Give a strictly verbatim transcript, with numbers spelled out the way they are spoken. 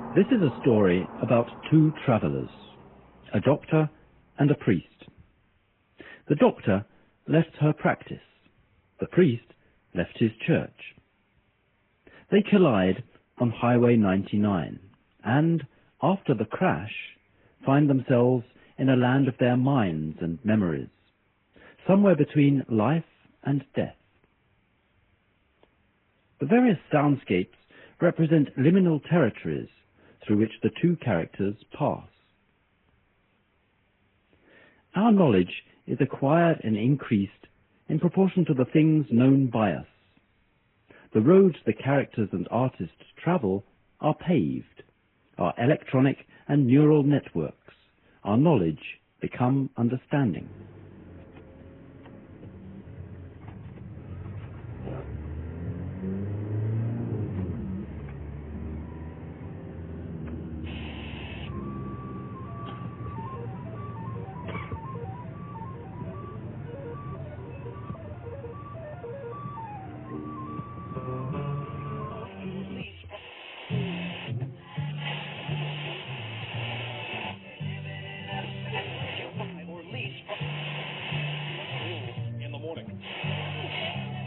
This is a story about two travellers, a doctor and a priest. The doctor left her practice. The priest left his church. They collide on Highway ninety-nine and, after the crash, find themselves in a land of their minds and memories, somewhere between life and death. The various soundscapes represent liminal territories through which the two characters pass. Our knowledge is acquired and increased in proportion to the things known by us. The roads the characters and artists travel are paved. Our electronic and neural networks, our knowledge become understanding.